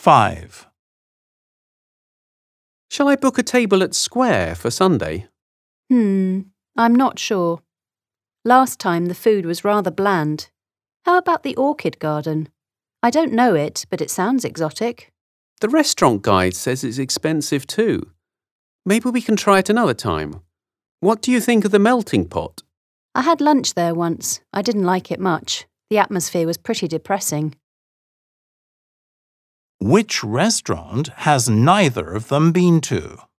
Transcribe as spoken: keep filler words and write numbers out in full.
five. Shall I book a table at Square for Sunday? Hmm, I'm not sure. Last time the food was rather bland. How about the orchid garden? I don't know it, but it sounds exotic. The restaurant guide says it's expensive too. Maybe we can try it another time. What do you think of the melting pot? I had lunch there once. I didn't like it much. The atmosphere was pretty depressing. Which restaurant has neither of them been to?